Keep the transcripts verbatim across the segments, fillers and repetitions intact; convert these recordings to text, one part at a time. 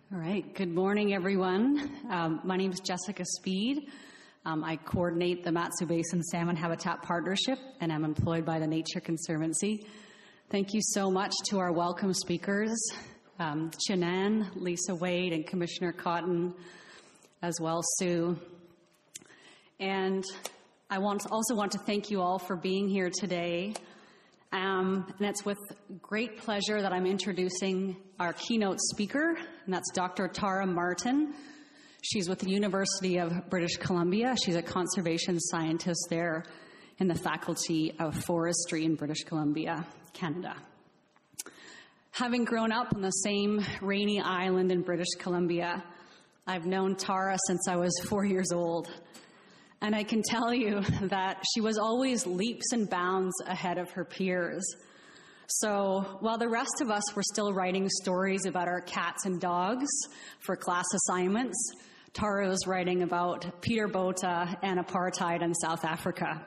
All right. Good morning, everyone. Um, my name is Jessica Speed. Um, I coordinate the Mat-Su Basin Salmon Habitat Partnership, and I'm employed by the Nature Conservancy. Thank you so much to our welcome speakers, um, Chinan, Lisa Wade, and Commissioner Cotton, as well, Sue. And I want also want to thank you all for being here today. Um, and it's with great pleasure that I'm introducing our keynote speaker, and that's Doctor Tara Martin. She's with the University of British Columbia. She's a conservation scientist there in the Faculty of Forestry in British Columbia, Canada. Having grown up on the same rainy island in British Columbia, I've known Tara since I was four years old. And I can tell you that she was always leaps and bounds ahead of her peers. So while the rest of us were still writing stories about our cats and dogs for class assignments, Tara was writing about Peter Botha and apartheid in South Africa.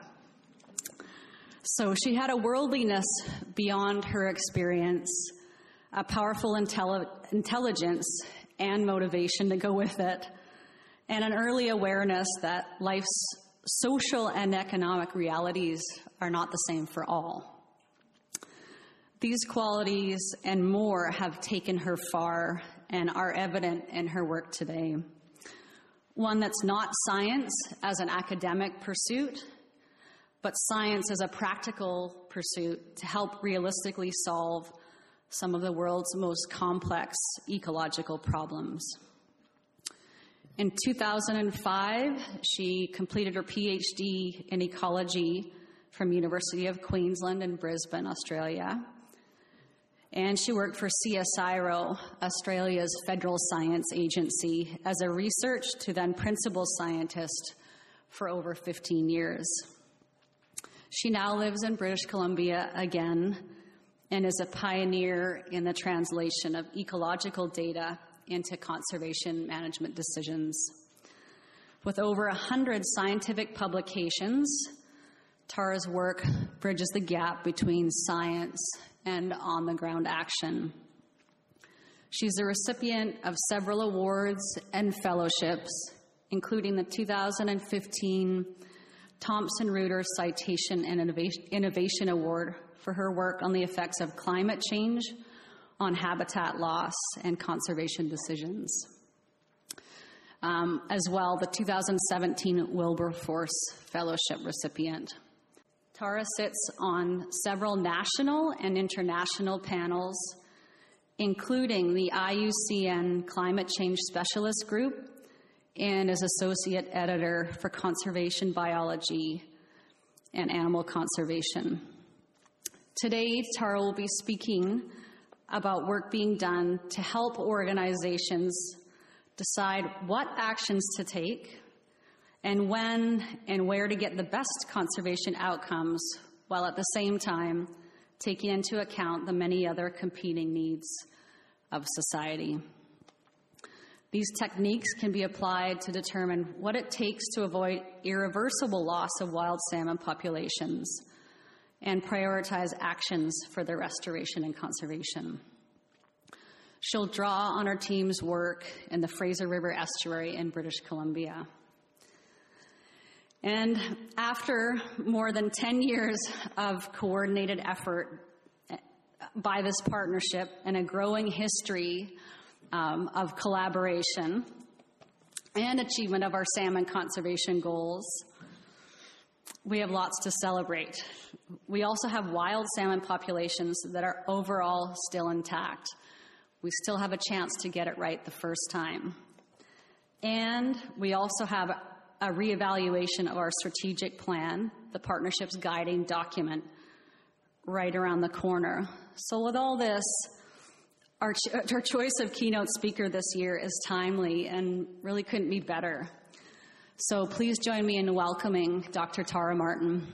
So she had a worldliness beyond her experience, a powerful intelli- intelligence and motivation to go with it, and an early awareness that life's social and economic realities are not the same for all. These qualities and more have taken her far and are evident in her work today. One that's not science as an academic pursuit, but science as a practical pursuit to help realistically solve some of the world's most complex ecological problems. In two thousand five, she completed her PhD in ecology from University of Queensland in Brisbane, Australia. And she worked for C S I R O, Australia's federal science agency, as a research to then principal scientist for over fifteen years. She now lives in British Columbia again and is a pioneer in the translation of ecological data into conservation management decisions. With over one hundred scientific publications, Tara's work bridges the gap between science and on-the-ground action. She's the recipient of several awards and fellowships, including the two thousand fifteen Thomson Reuters Citation and Innovation Award for her work on the effects of climate change on habitat loss and conservation decisions. Um, as well, the two thousand seventeen Wilberforce Fellowship recipient. Tara sits on several national and international panels, including the I U C N Climate Change Specialist Group, and is associate editor for conservation biology and animal conservation. Today, Tara will be speaking about work being done to help organizations decide what actions to take and when and where to get the best conservation outcomes, while at the same time taking into account the many other competing needs of society. These techniques can be applied to determine what it takes to avoid irreversible loss of wild salmon populations and prioritize actions for their restoration and conservation. She'll draw on her team's work in the Fraser River Estuary in British Columbia. And after more than ten years of coordinated effort by this partnership and a growing history um, of collaboration and achievement of our salmon conservation goals, we have lots to celebrate. We also have wild salmon populations that are overall still intact. We still have a chance to get it right the first time. And we also have a reevaluation of our strategic plan, the partnership's guiding document, right around the corner. So with all this, our, ch- our choice of keynote speaker this year is timely and really couldn't be better. So please join me in welcoming Doctor Tara Martin.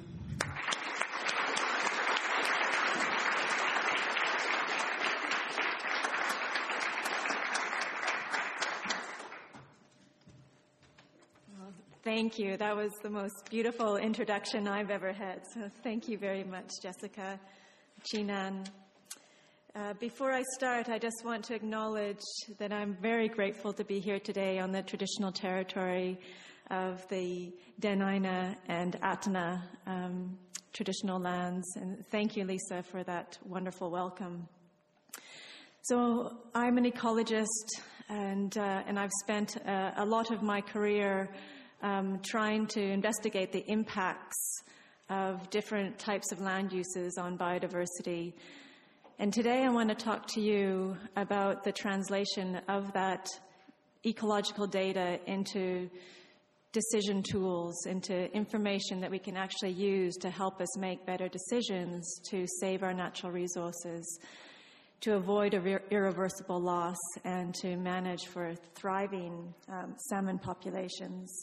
Thank you. That was the most beautiful introduction I've ever had. So thank you very much, Jessica, Chinan. Uh, before I start, I just want to acknowledge that I'm very grateful to be here today on the traditional territory of the Dena'ina and Atana um, traditional lands. And thank you, Lisa, for that wonderful welcome. So I'm an ecologist, and uh, and I've spent uh, a lot of my career um, trying to investigate the impacts of different types of land uses on biodiversity. And today I want to talk to you about the translation of that ecological data into decision tools, into information that we can actually use to help us make better decisions to save our natural resources, to avoid ir- irreversible loss, and to manage for thriving um, salmon populations.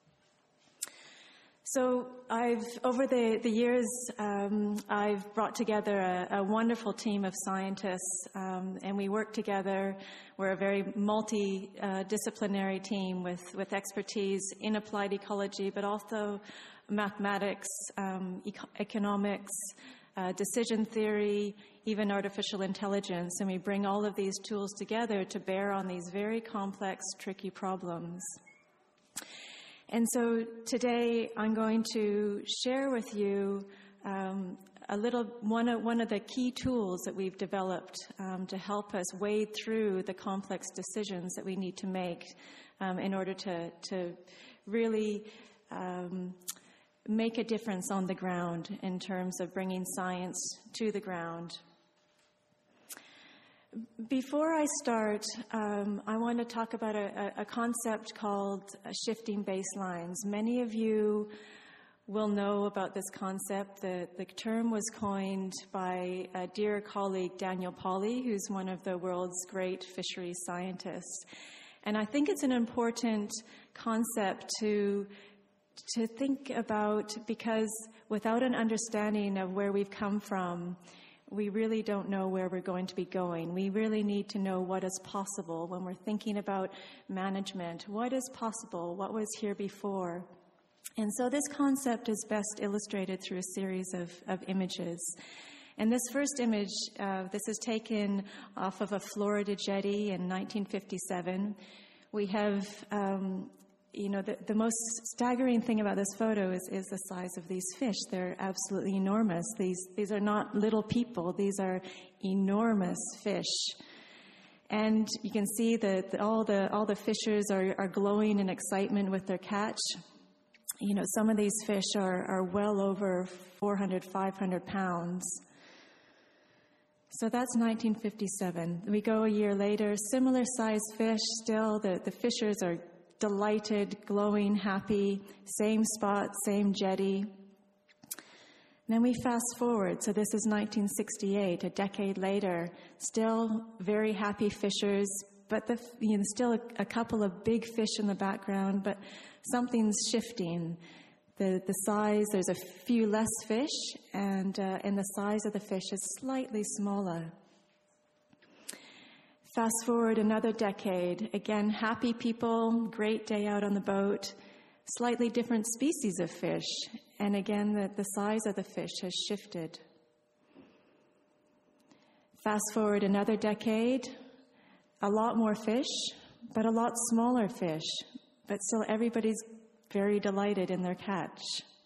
So I've, over the, the years, um, I've brought together a, a wonderful team of scientists, um, and we work together. We're a very multidisciplinary uh, team with, with expertise in applied ecology, but also mathematics, um, eco- economics, uh, decision theory, even artificial intelligence. And we bring all of these tools together to bear on these very complex, tricky problems. And so today I'm going to share with you um, a little one of, one of the key tools that we've developed um, to help us wade through the complex decisions that we need to make um, in order to, to really um, make a difference on the ground in terms of bringing science to the ground. Before I start, um, I want to talk about a, a concept called shifting baselines. Many of you will know about this concept. The, the term was coined by a dear colleague, Daniel Pauly, who's one of the world's great fisheries scientists. And I think it's an important concept to, to think about, because without an understanding of where we've come from, we really don't know where we're going to be going. We really need to know what is possible when we're thinking about management. What is possible? What was here before? And so this concept is best illustrated through a series of, of images. And this first image, uh, this is taken off of a Florida jetty in nineteen fifty-seven. We have um, You know, the, the most staggering thing about this photo is, is the size of these fish. They're absolutely enormous. These these are not little people. These are enormous fish. And you can see that all the all the fishers are, are glowing in excitement with their catch. You know, some of these fish are, are well over four hundred, five hundred pounds. So that's nineteen fifty-seven. We go a year later, similar size fish still. The, the fishers are delighted, glowing, happy, same spot, same jetty. And then we fast forward, so this is nineteen sixty-eight, a decade later, still very happy fishers, but the, you know, still a, a couple of big fish in the background, but something's shifting. The, the size, there's a few less fish, and, uh, and the size of the fish is slightly smaller. Fast forward another decade, again, happy people, great day out on the boat, slightly different species of fish, and again, the, the size of the fish has shifted. Fast forward another decade, a lot more fish, but a lot smaller fish, but still everybody's very delighted in their catch.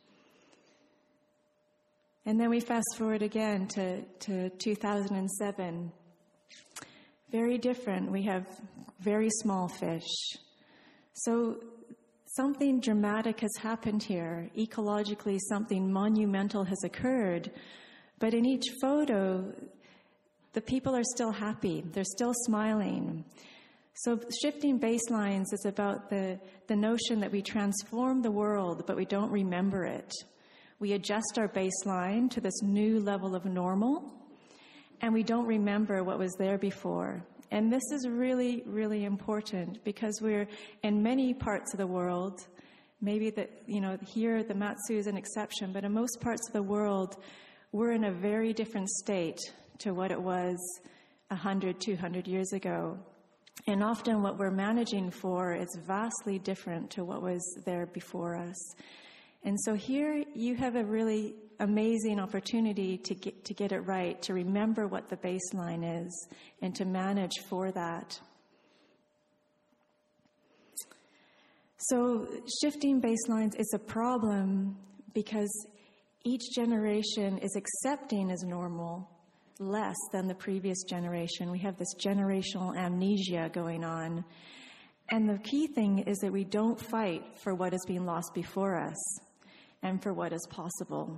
And then we fast forward again to, to two thousand seven. Very different. We have very small fish. So something dramatic has happened here. Ecologically, something monumental has occurred. But in each photo, the people are still happy. They're still smiling. So shifting baselines is about the, the notion that we transform the world, but we don't remember it. We adjust our baseline to this new level of normal, and we don't remember what was there before. And this is really, really important, because we're in many parts of the world, maybe that, you know, here the Mat-Su is an exception, but in most parts of the world, we're in a very different state to what it was one hundred, two hundred years ago. And often what we're managing for is vastly different to what was there before us. And so here you have a really amazing opportunity to get, to get it right, to remember what the baseline is, and to manage for that. So shifting baselines is a problem because each generation is accepting as normal less than the previous generation. We have this generational amnesia going on. And the key thing is that we don't fight for what has been lost before us and for what is possible.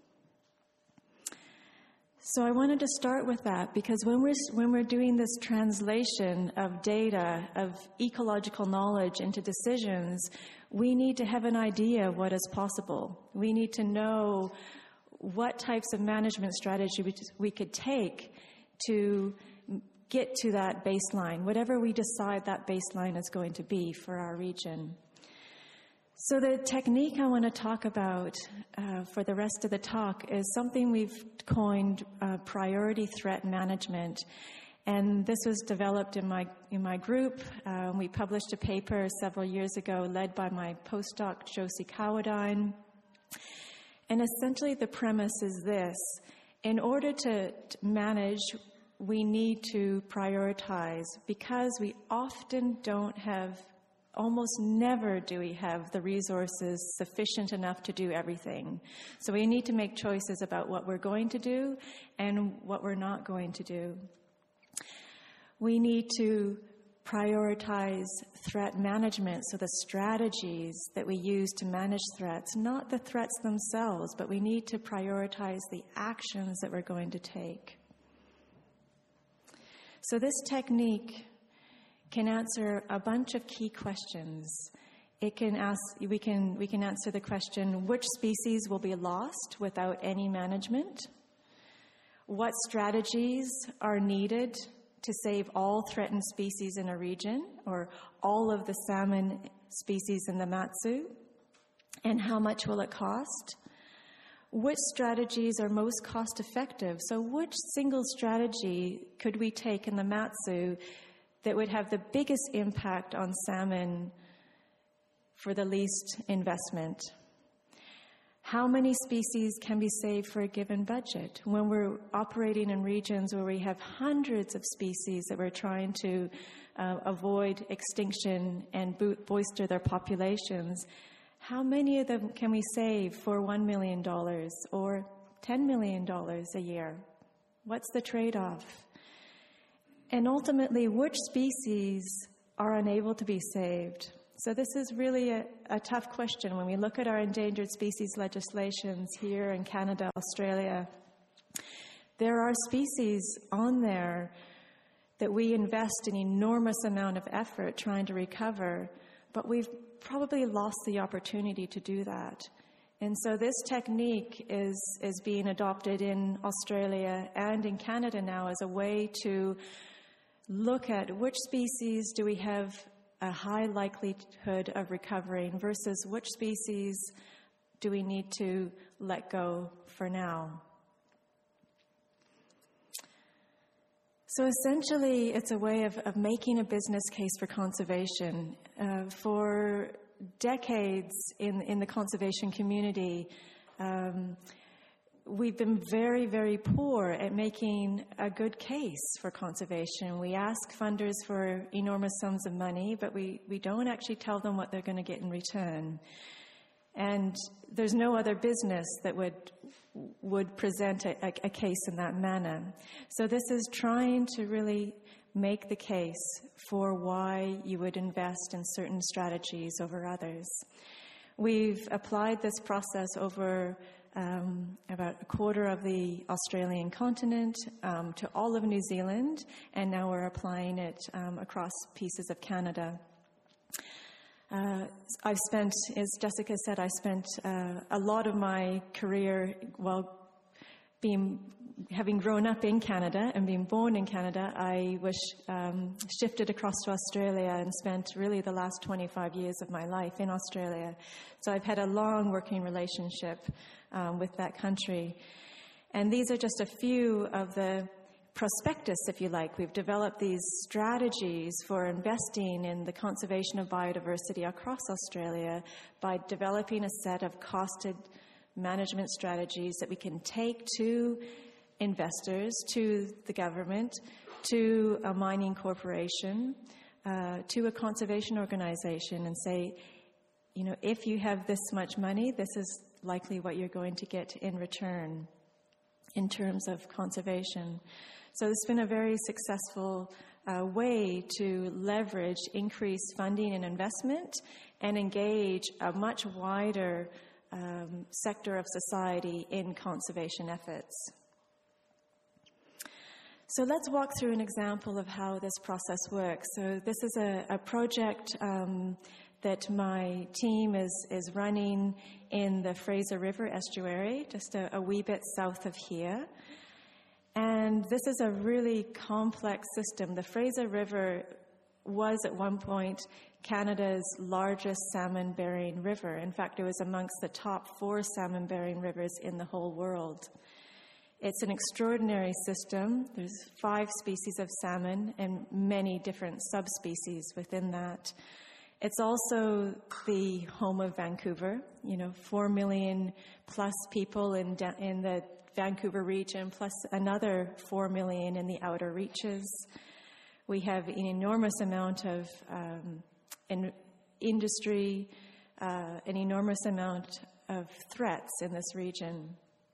So I wanted to start with that because when we're, when we're doing this translation of data, of ecological knowledge into decisions, we need to have an idea of what is possible. We need to know what types of management strategy we, we could take to get to that baseline, whatever we decide that baseline is going to be for our region. So the technique I want to talk about uh, for the rest of the talk is something we've coined uh, priority threat management. And this was developed in my in my group. Uh, we published a paper several years ago led by my postdoc, Josie Cowardine. And essentially the premise is this. In order to, to manage, we need to prioritize because we often don't have, almost never do we have the resources sufficient enough to do everything. So we need to make choices about what we're going to do and what we're not going to do. We need to prioritize threat management, so the strategies that we use to manage threats, not the threats themselves, but we need to prioritize the actions that we're going to take. So this technique can answer a bunch of key questions. It can ask, we can, we can answer the question, which species will be lost without any management? What strategies are needed to save all threatened species in a region, or all of the salmon species in the Matsu? And how much will it cost? Which strategies are most cost effective? So which single strategy could we take in the Matsu that would have the biggest impact on salmon for the least investment? How many species can be saved for a given budget? When we're operating in regions where we have hundreds of species that we're trying to uh, avoid extinction and bo- bolster their populations, how many of them can we save for one million dollars or ten million dollars a year? What's the trade-off? And ultimately, which species are unable to be saved? So this is really a, a tough question when we look at our endangered species legislations here in Canada, Australia. There are species on there that we invest an enormous amount of effort trying to recover, but we've probably lost the opportunity to do that. And so this technique is, is being adopted in Australia and in Canada now as a way to look at which species do we have a high likelihood of recovering versus which species do we need to let go for now. So essentially, it's a way of, of making a business case for conservation. Uh, for decades in, in the conservation community, um, we've been very, very poor at making a good case for conservation. We ask funders for enormous sums of money, but we, we don't actually tell them what they're going to get in return. And there's no other business that would would present a, a, a case in that manner. So this is trying to really make the case for why you would invest in certain strategies over others. We've applied this process over Um, about a quarter of the Australian continent, um, to all of New Zealand, and now we're applying it um, across pieces of Canada. Uh, I've spent, as Jessica said, I spent uh, a lot of my career, well, being, having grown up in Canada and being born in Canada, I was um, shifted across to Australia and spent really the last twenty-five years of my life in Australia. So I've had a long working relationship um, with that country. And these are just a few of the prospectus, if you like. We've developed these strategies for investing in the conservation of biodiversity across Australia by developing a set of costed management strategies that we can take to investors, to the government, to a mining corporation, uh, to a conservation organization, and say, you know, if you have this much money, this is likely what you're going to get in return in terms of conservation. So it's been a very successful uh, way to leverage increased funding and investment and engage a much wider um, sector of society in conservation efforts. So let's walk through an example of how this process works. So this is a, a project um, that my team is, is running in the Fraser River estuary, just a, a wee bit south of here. And this is a really complex system. The Fraser River was at one point Canada's largest salmon-bearing river. In fact, it was amongst the top four salmon-bearing rivers in the whole world. It's an extraordinary system. There's five species of salmon and many different subspecies within that. It's also the home of Vancouver, you know, four million plus people in, in the Vancouver region, plus another four million in the outer reaches. We have an enormous amount of um, in industry, uh, an enormous amount of threats in this region.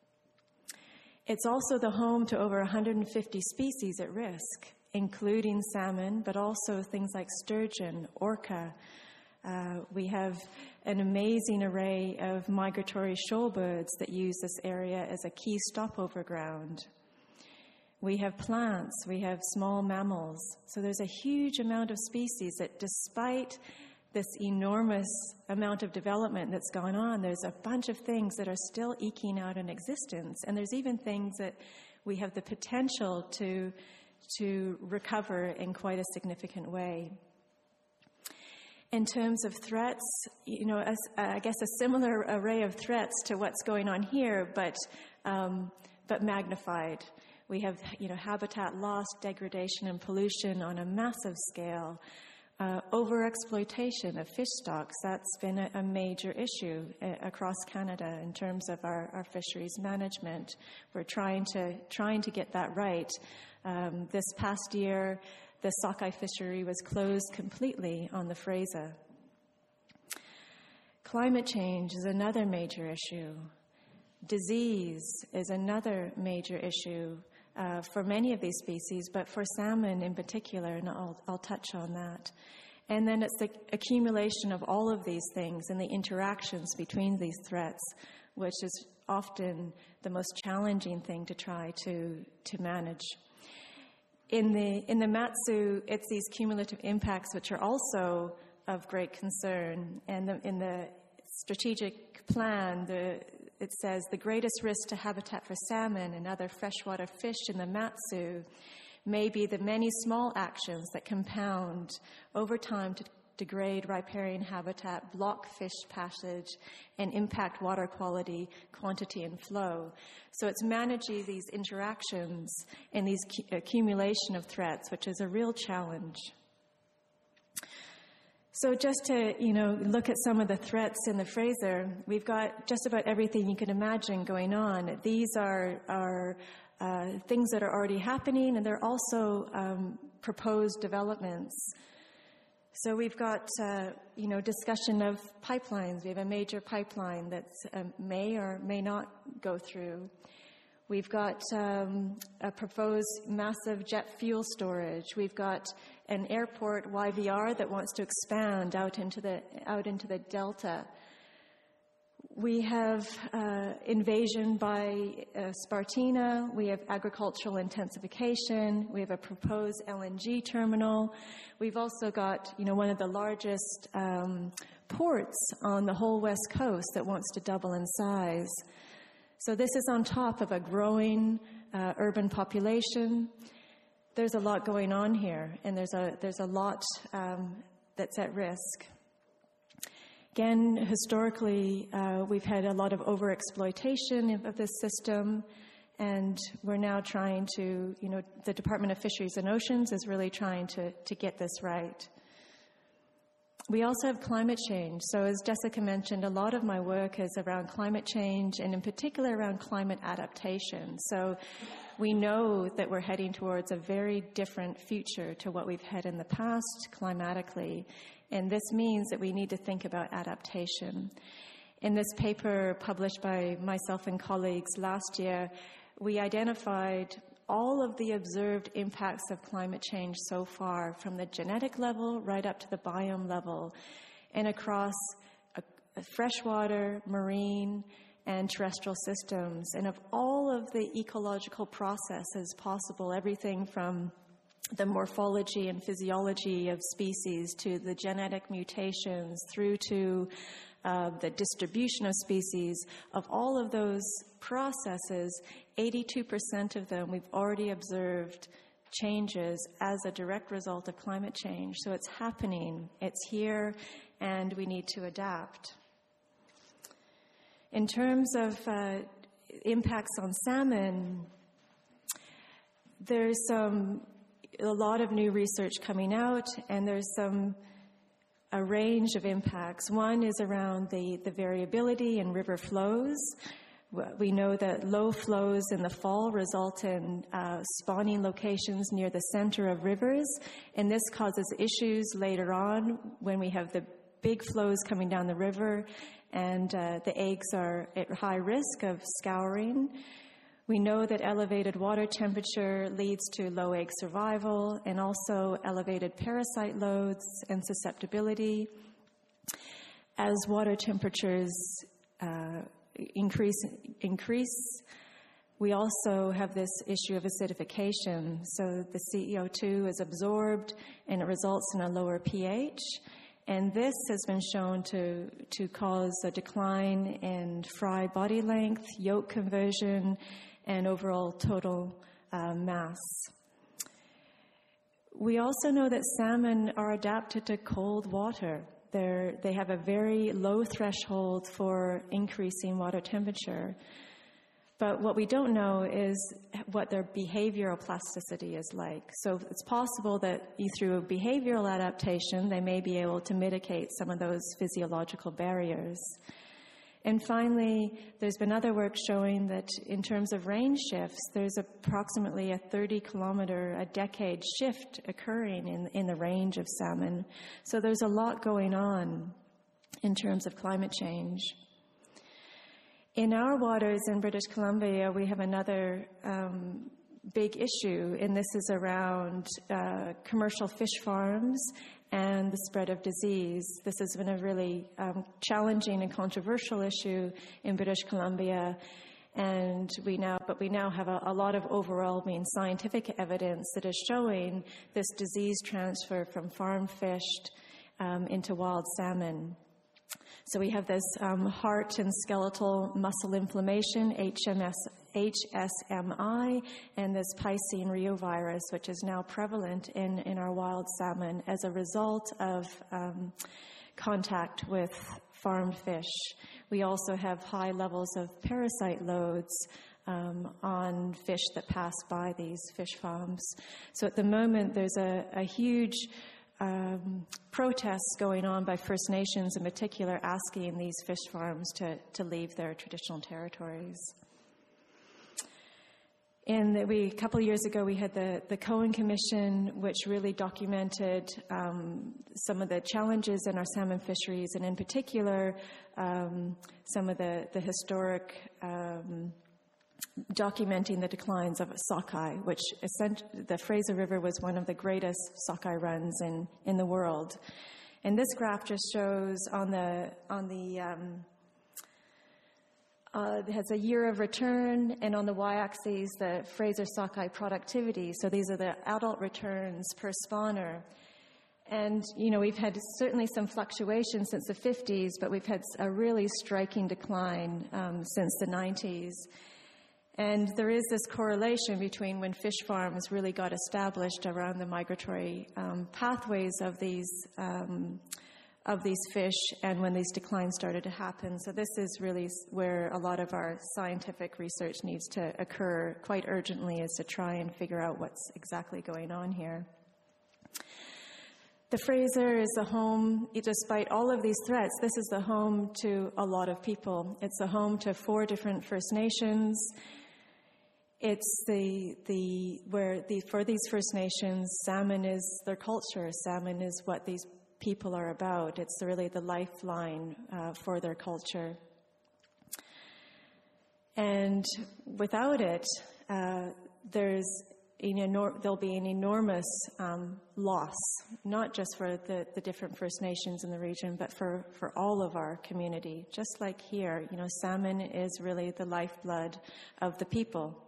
It's also the home to over one hundred fifty species at risk, including salmon, but also things like sturgeon, orca. Uh, we have an amazing array of migratory shoalbirds that use this area as a key stopover ground. We have plants, we have small mammals. So there's a huge amount of species that, despite this enormous amount of development that's gone on, there's a bunch of things that are still eking out an existence. And there's even things that we have the potential to, to recover in quite a significant way. In terms of threats, you know, as, uh, I guess a similar array of threats to what's going on here, but um, but magnified. We have, you know, habitat loss, degradation, and pollution on a massive scale. Uh, overexploitation of fish stocks, that's been a, a major issue uh, across Canada in terms of our, our fisheries management. We're trying to trying to get that right. Um, this past year, the sockeye fishery was closed completely on the Fraser. Climate change is another major issue. Disease is another major issue uh, for many of these species, but for salmon in particular, and I'll, I'll touch on that. And then it's the accumulation of all of these things and the interactions between these threats, which is often the most challenging thing to try to, to manage. In the in the Mat-Su, it's these cumulative impacts which are also of great concern. And the, in the strategic plan, the, it says the greatest risk to habitat for salmon and other freshwater fish in the Mat-Su may be the many small actions that compound over time to degrade riparian habitat, block fish passage, and impact water quality, quantity, and flow. So it's managing these interactions and these accumulation of threats, which is a real challenge. So just to, you know, look at some of the threats in the Fraser, we've got just about everything you can imagine going on. These are, are uh, things that are already happening, and they're also um, proposed developments. So we've got, uh, you know, discussion of pipelines. We have a major pipeline that uh, may or may not go through. We've got um, a proposed massive jet fuel storage. We've got an airport Y V R that wants to expand out into the out into the delta. We have uh, invasion by uh, Spartina. We have agricultural intensification. We have a proposed L N G terminal. We've also got, you know, one of the largest um, ports on the whole West Coast that wants to double in size. So this is on top of a growing uh, urban population. There's a lot going on here, and there's a there's a lot um, that's at risk. Again, historically, uh, we've had a lot of overexploitation of this system, and we're now trying to, you know, the Department of Fisheries and Oceans is really trying to, to get this right. We also have climate change. So as Jessica mentioned, a lot of my work is around climate change and in particular around climate adaptation. So we know that we're heading towards a very different future to what we've had in the past climatically. And this means that we need to think about adaptation. In this paper published by myself and colleagues last year, we identified all of the observed impacts of climate change so far, from the genetic level right up to the biome level, and across a, a freshwater, marine, and terrestrial systems, and of all of the ecological processes possible, everything from the morphology and physiology of species to the genetic mutations through to uh, the distribution of species. Of all of those processes, eighty-two percent of them we've already observed changes as a direct result of climate change. So it's happening, it's here, and we need to adapt. In terms of uh, impacts on salmon, there's some, a lot of new research coming out, and there's some a range of impacts. One is around the, the variability in river flows. We know that low flows in the fall result in uh, spawning locations near the center of rivers, and this causes issues later on when we have the big flows coming down the river, and uh, the eggs are at high risk of scouring. We know that elevated water temperature leads to low egg survival and also elevated parasite loads and susceptibility. As water temperatures uh, increase, increase, we also have this issue of acidification. So the C O two is absorbed and it results in a lower pH. And this has been shown to, to cause a decline in fry body length, yolk conversion, and overall total uh, mass. We also know that salmon are adapted to cold water. They're, they have a very low threshold for increasing water temperature. But what we don't know is what their behavioral plasticity is like. So it's possible that through behavioral adaptation, they may be able to mitigate some of those physiological barriers. And finally, there's been other work showing that in terms of range shifts, there's approximately a thirty kilometer a decade shift occurring in, in the range of salmon. So there's a lot going on in terms of climate change. In our waters in British Columbia, we have another um, big issue, and this is around uh, commercial fish farms and the spread of disease. This has been a really um, challenging and controversial issue in British Columbia, and we now, but we now have a, a lot of overwhelming scientific evidence that is showing this disease transfer from farm fish um, into wild salmon. So we have this um, heart and skeletal muscle inflammation, H S M I, and this Piscine reovirus, which is now prevalent in, in our wild salmon as a result of um, contact with farmed fish. We also have high levels of parasite loads um, on fish that pass by these fish farms. So at the moment, there's a, a huge Um, protests going on by First Nations in particular, asking these fish farms to, to leave their traditional territories. And the, we, a couple of years ago, we had the, the Cohen Commission, which really documented um, some of the challenges in our salmon fisheries, and in particular, um, some of the, the historic um, documenting the declines of sockeye, which the Fraser River was one of the greatest sockeye runs in, in the world. And this graph just shows on the, on the um, uh, it has a year of return, and on the y-axis, the Fraser sockeye productivity. So these are the adult returns per spawner. And, you know, we've had certainly some fluctuation since the fifties, but we've had a really striking decline um, since the nineties. And there is this correlation between when fish farms really got established around the migratory um, pathways of these um, of these fish, and when these declines started to happen. So this is really where a lot of our scientific research needs to occur quite urgently, is to try and figure out what's exactly going on here. The Fraser is the home, despite all of these threats, this is the home to a lot of people. It's the home to four different First Nations. It's the, the, where the, for these First Nations, salmon is their culture. Salmon is what these people are about. It's really the lifeline uh, for their culture. And without it, uh, there's an enor- there'll be an enormous um, loss, not just for the, the different First Nations in the region, but for, for all of our community. Just like here, you know, salmon is really the lifeblood of the people.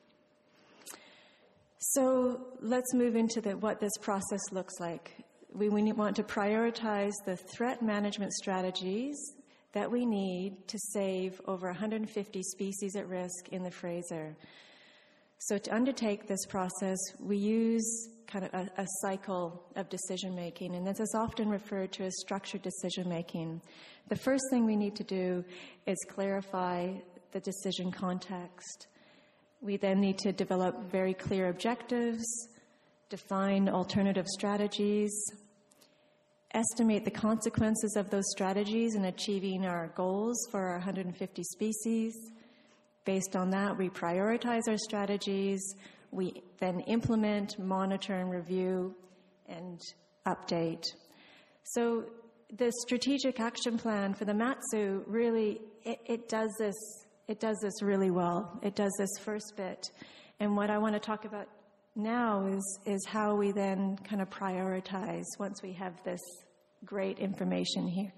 So let's move into the, what this process looks like. We, we want to prioritize the threat management strategies that we need to save over one hundred fifty species at risk in the Fraser. So to undertake this process, we use kind of a, a cycle of decision-making, and this is often referred to as structured decision-making. The first thing we need to do is clarify the decision context. We then need to develop very clear objectives, define alternative strategies, estimate the consequences of those strategies in achieving our goals for our one hundred fifty species. Based on that, we prioritize our strategies. We then implement, monitor, and review, and update. So the strategic action plan for the Mat-Su really, it, it does this It does this really well. It does this first bit. And what I want to talk about now is, is how we then kind of prioritize once we have this great information here.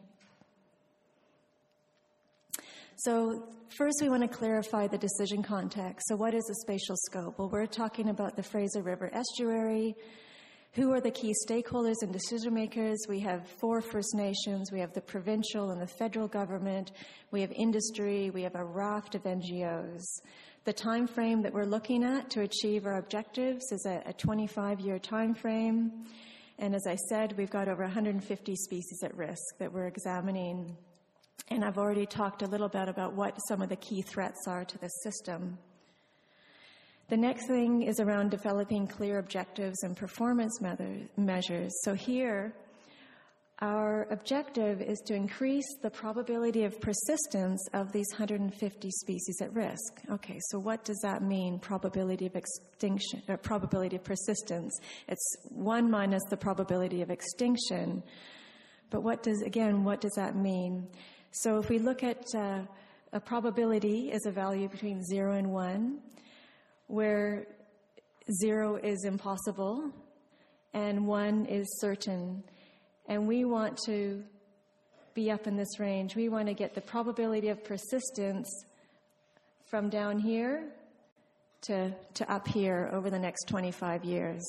So first we want to clarify the decision context. So what is the spatial scope? Well, we're talking about the Fraser River estuary. Who are the key stakeholders and decision makers? We have four First Nations, we have the provincial and the federal government, we have industry, we have a raft of N G Os. The time frame that we're looking at to achieve our objectives is a, a twenty-five year time frame. And as I said, we've got over one hundred fifty species at risk that we're examining. And I've already talked a little bit about what some of the key threats are to this system. The next thing is around developing clear objectives and performance measures. So here, our objective is to increase the probability of persistence of these one hundred fifty species at risk. Okay, so what does that mean, probability of extinction, or probability of persistence? It's one minus the probability of extinction. But what does, again, what does that mean? So if we look at uh, a probability is a value between zero and one, where zero is impossible and one is certain. And we want to be up in this range. We want to get the probability of persistence from down here to, to up here over the next twenty-five years.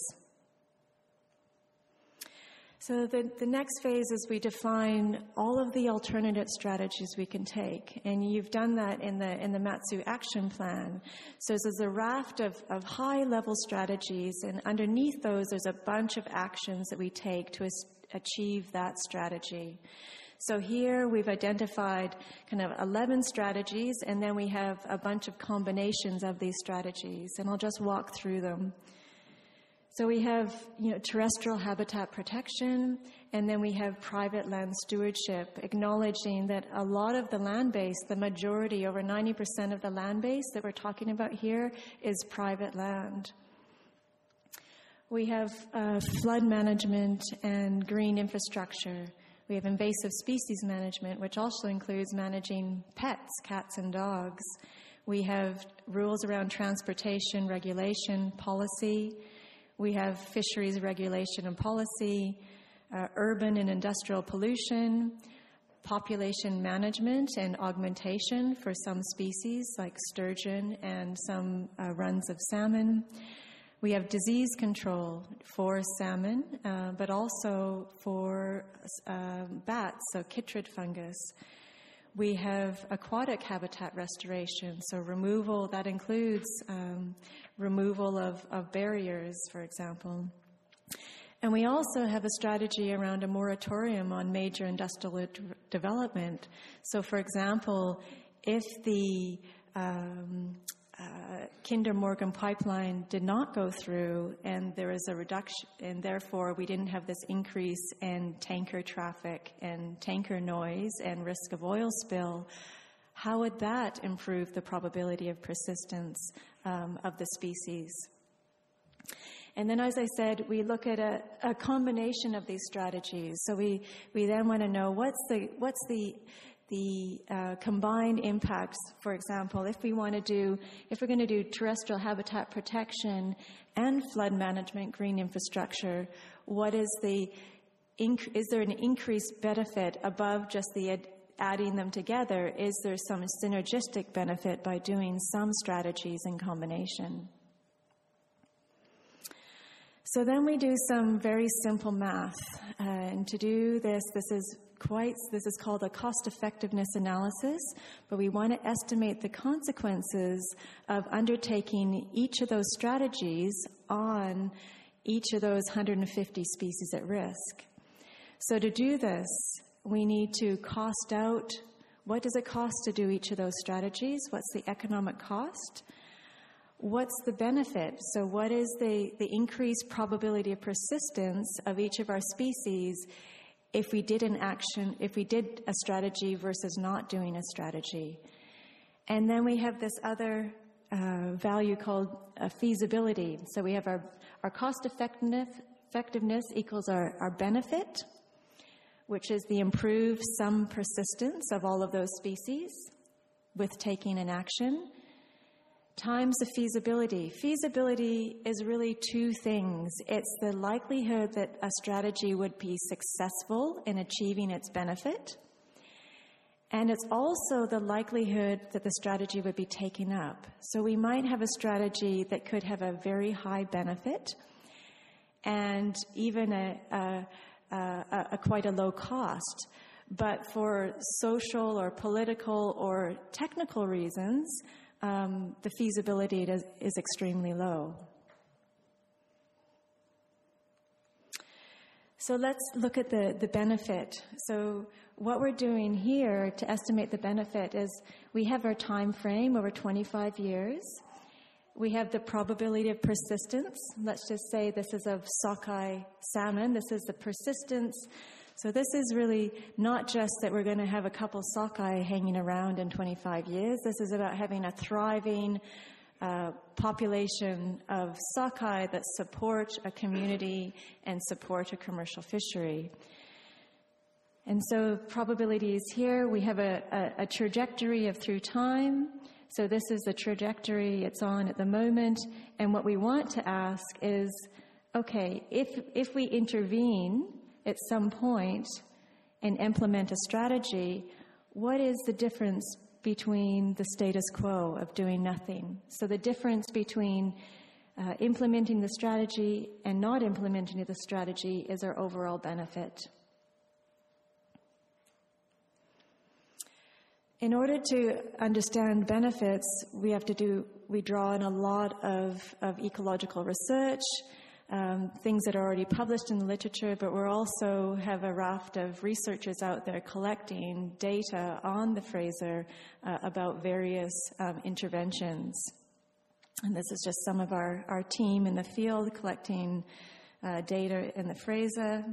So the, the next phase is we define all of the alternative strategies we can take. And you've done that in the in the Mat-Su action plan. So there's a raft of, of high-level strategies, and underneath those there's a bunch of actions that we take to as, achieve that strategy. So here we've identified kind of eleven strategies, and then we have a bunch of combinations of these strategies. And I'll just walk through them. So we have, you know, terrestrial habitat protection, and then we have private land stewardship, acknowledging that a lot of the land base, the majority, over ninety percent of the land base that we're talking about here, is private land. We have uh, flood management and green infrastructure. We have invasive species management, which also includes managing pets, cats and dogs. We have rules around transportation, regulation, policy. We have fisheries regulation and policy, uh, urban and industrial pollution, population management and augmentation for some species like sturgeon and some uh, runs of salmon. We have disease control for salmon, uh, but also for uh, bats, so chytrid fungus. We have aquatic habitat restoration, so removal, that includes um, removal of, of barriers, for example. And we also have a strategy around a moratorium on major industrial de- development. So, for example, if the um, uh, Kinder Morgan pipeline did not go through, and there was a reduction, and therefore we didn't have this increase in tanker traffic and tanker noise and risk of oil spill, how would that improve the probability of persistence um, of the species? And then, as I said, we look at a, a combination of these strategies. So we, we then want to know what's the what's the the uh, combined impacts. For example, if we want to do if we're going to do terrestrial habitat protection and flood management, green infrastructure, what is the inc- is there an increased benefit above just the ad- adding them together? Is there some synergistic benefit by doing some strategies in combination? So then we do some very simple math. Uh, and to do this, this is quite, this is called a cost effectiveness analysis, but we want to estimate the consequences of undertaking each of those strategies on each of those one hundred fifty species at risk. So to do this, we need to cost out, what does it cost to do each of those strategies? What's the economic cost? What's the benefit? So what is the, the increased probability of persistence of each of our species if we did an action, if we did a strategy versus not doing a strategy? And then we have this other uh, value called uh, feasibility. So we have our, our cost effectiveness, effectiveness equals our, our benefit, which is the improved sum persistence of all of those species with taking an action, times the feasibility. Feasibility is really two things. It's the likelihood that a strategy would be successful in achieving its benefit, and it's also the likelihood that the strategy would be taken up. So we might have a strategy that could have a very high benefit and even a, a, a, a quite a low cost, but for social or political or technical reasons, Um, the feasibility is, is extremely low. So let's look at the, the benefit. So what we're doing here to estimate the benefit is we have our time frame over twenty-five years. We have the probability of persistence. Let's just say this is of sockeye salmon. This is the persistence. So this is really not just that we're going to have a couple sockeye hanging around in twenty-five years. This is about having a thriving uh, population of sockeye that support a community and support a commercial fishery. And so probability is here. We have a, a, a trajectory of through time. So this is the trajectory it's on at the moment. And what we want to ask is, okay, if if we intervene at some point and implement a strategy, what is the difference between the status quo of doing nothing? So the difference between uh, implementing the strategy and not implementing the strategy is our overall benefit. In order to understand benefits, we have to do, we draw in a lot of, of ecological research, Um, things that are already published in the literature, but we also have a raft of researchers out there collecting data on the Fraser uh, about various um, interventions. And this is just some of our, our team in the field collecting uh, data in the Fraser.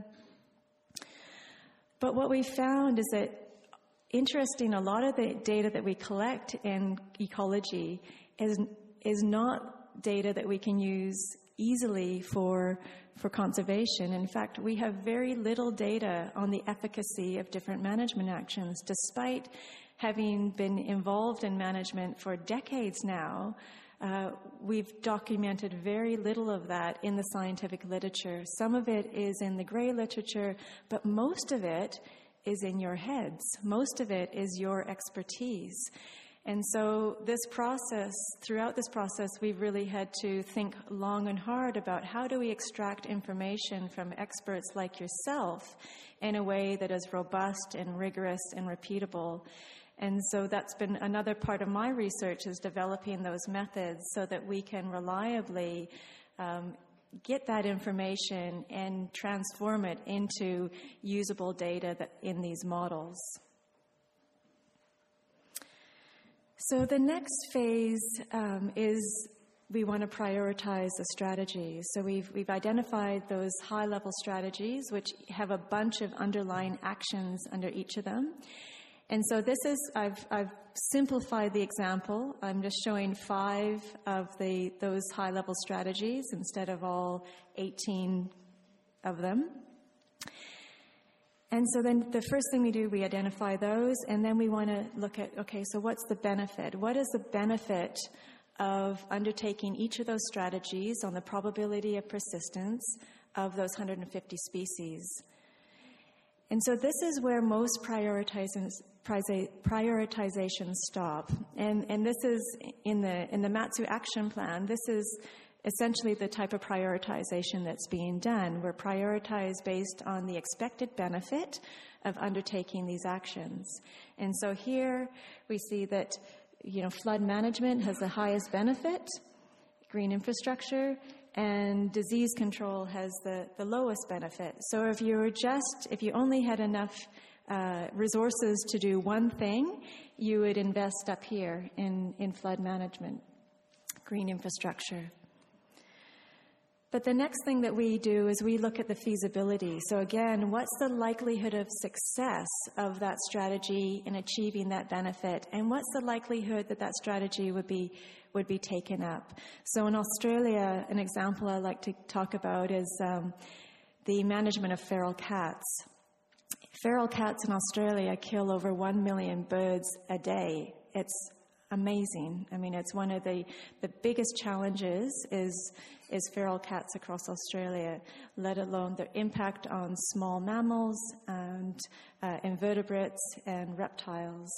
But what we found is that, interesting, a lot of the data that we collect in ecology is, is not data that we can use easily for for conservation. In fact, we have very little data on the efficacy of different management actions. Despite having been involved in management for decades now, uh, we've documented very little of that in the scientific literature. Some of it is in the gray literature, but most of it is in your heads. Most of it is your expertise. And so this process, throughout this process, we've really had to think long and hard about how do we extract information from experts like yourself in a way that is robust and rigorous and repeatable. And so that's been another part of my research, is developing those methods so that we can reliably um, get that information and transform it into usable data that in these models. So the next phase um, is we want to prioritize the strategies. So we've we've identified those high-level strategies, which have a bunch of underlying actions under each of them. And so this is, I've I've simplified the example. I'm just showing five of the those high-level strategies instead of all eighteen of them. And so then the first thing we do, we identify those, and then we want to look at, okay, so what's the benefit? What is the benefit of undertaking each of those strategies on the probability of persistence of those one hundred fifty species? And so this is where most prioritizations, prioritizations stop. And, and this is in the, in the Mat-Su Action Plan, this is essentially the type of prioritization that's being done. We're prioritized based on the expected benefit of undertaking these actions. And so here we see that, you know, flood management has the highest benefit, green infrastructure, and disease control has the, the lowest benefit. So if you were just, if you only had enough uh, resources to do one thing, you would invest up here in, in flood management, green infrastructure. But the next thing that we do is we look at the feasibility. So again, what's the likelihood of success of that strategy in achieving that benefit? And what's the likelihood that that strategy would be would be taken up? So in Australia, an example I like to talk about is um, the management of feral cats. Feral cats in Australia kill over one million birds a day. It's amazing. I mean, it's one of the, the biggest challenges is is feral cats across Australia, let alone their impact on small mammals and uh, invertebrates and reptiles.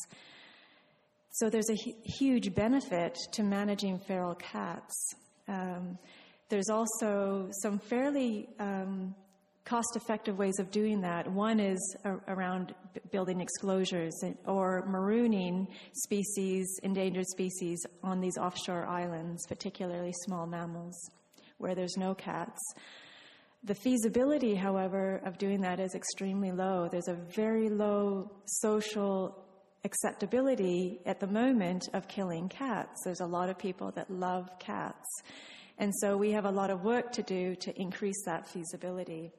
So there's a hu- huge benefit to managing feral cats. Um, there's also some fairly um, cost-effective ways of doing that. One is a- around b- building exclosures or marooning species, endangered species, on these offshore islands, particularly small mammals, where there's no cats. The feasibility, however, of doing that is extremely low. There's a very low social acceptability at the moment of killing cats. There's a lot of people that love cats. And so we have a lot of work to do to increase that feasibility.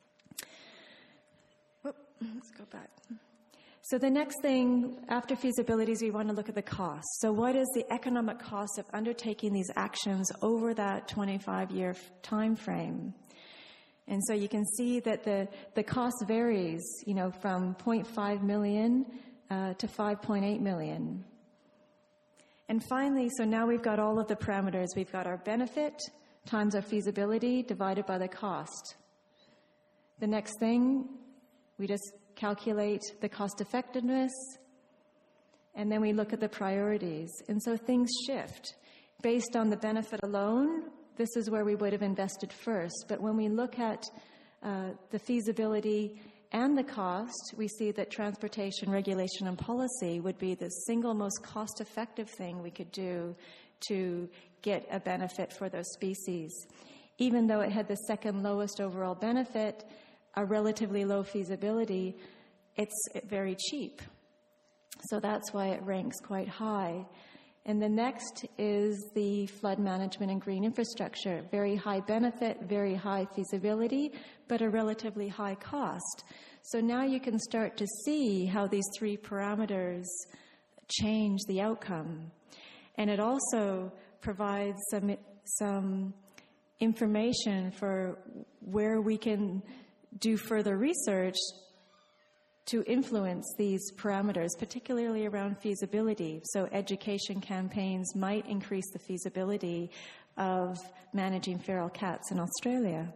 Whoop, let's go back. So the next thing after feasibilities, we want to look at the cost. So what is the economic cost of undertaking these actions over that twenty-five year time frame? And so you can see that the, the cost varies, you know, from zero point five million uh, to five point eight million. And finally, so now we've got all of the parameters. We've got our benefit times our feasibility divided by the cost. The next thing, we just calculate the cost effectiveness, and then we look at the priorities. And so things shift. Based on the benefit alone, this is where we would have invested first. But when we look at uh, the feasibility and the cost, we see that transportation, regulation, and policy would be the single most cost-effective thing we could do to get a benefit for those species. Even though it had the second lowest overall benefit, a relatively low feasibility, it's very cheap. So that's why it ranks quite high. And the next is the flood management and green infrastructure. Very high benefit, very high feasibility, but a relatively high cost. So now you can start to see how these three parameters change the outcome. And it also provides some, some information for where we can do further research to influence these parameters, particularly around feasibility. So education campaigns might increase the feasibility of managing feral cats in Australia.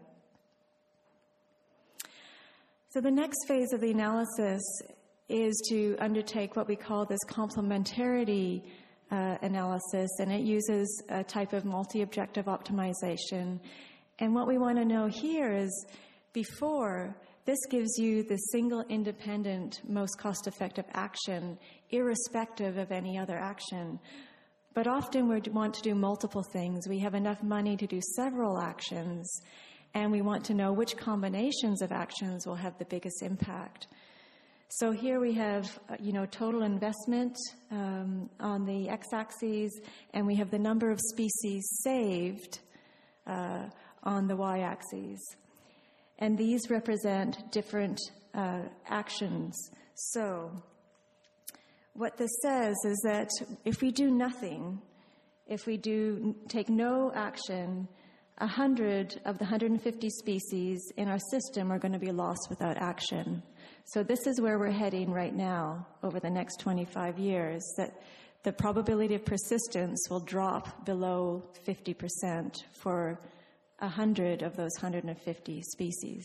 So the next phase of the analysis is to undertake what we call this complementarity uh, analysis, and it uses a type of multi-objective optimization. And what we want to know here is, before, this gives you the single independent, most cost-effective action, irrespective of any other action. But often we want to do multiple things. We have enough money to do several actions, and we want to know which combinations of actions will have the biggest impact. So here we have, uh, you know, total investment um, on the x-axis, and we have the number of species saved uh, on the y-axis. And these represent different uh, actions. So what this says is that if we do nothing, if we do take no action, one hundred of the one hundred fifty species in our system are going to be lost without action. So this is where we're heading right now over the next twenty-five years, that the probability of persistence will drop below fifty percent for one hundred of those one hundred fifty species.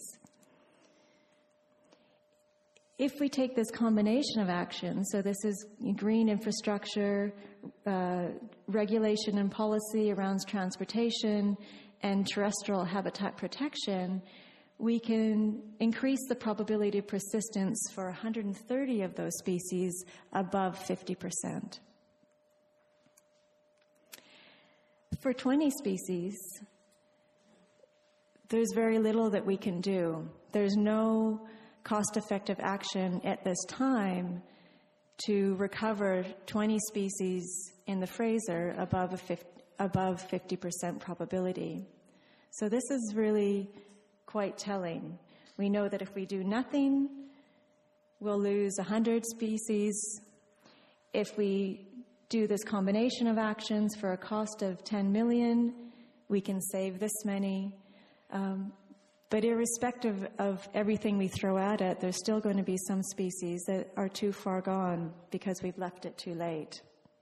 If we take this combination of actions, so this is green infrastructure, uh, regulation and policy around transportation, and terrestrial habitat protection, we can increase the probability of persistence for one hundred thirty of those species above fifty percent. For twenty species, there's very little that we can do. There's no cost-effective action at this time to recover twenty species in the Fraser above a fifty, above fifty percent probability. So this is really quite telling. We know that if we do nothing, we'll lose one hundred species. If we do this combination of actions for a cost of ten million, we can save this many. Um, but irrespective of everything we throw at it, there's still going to be some species that are too far gone because we've left it too late.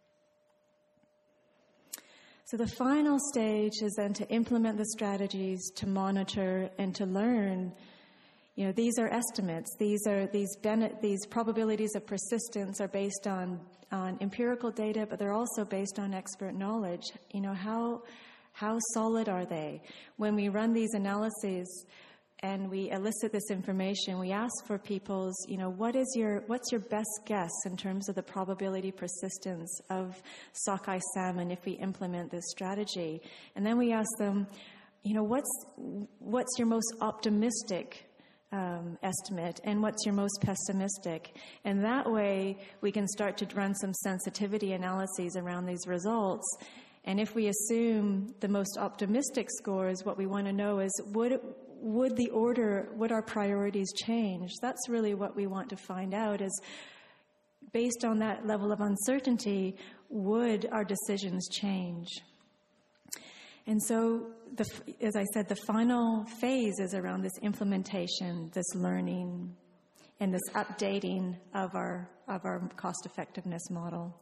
So the final stage is then to implement the strategies, to monitor, and to learn. You know, these are estimates. These are these ben- these probabilities of persistence are based on on empirical data, but they're also based on expert knowledge. You know, how how solid are they? When we run these analyses and we elicit this information, we ask for people's, you know, what is your, what's your best guess in terms of the probability persistence of sockeye salmon if we implement this strategy? And then we ask them, you know, what's, what's your most optimistic um, estimate and what's your most pessimistic? And that way we can start to run some sensitivity analyses around these results. And if we assume the most optimistic scores, what we want to know is, would it, would the order, would our priorities change? That's really what we want to find out, is based on that level of uncertainty, would our decisions change? And so, the, as I said, the final phase is around this implementation, this learning, and this updating of our, of our cost-effectiveness model.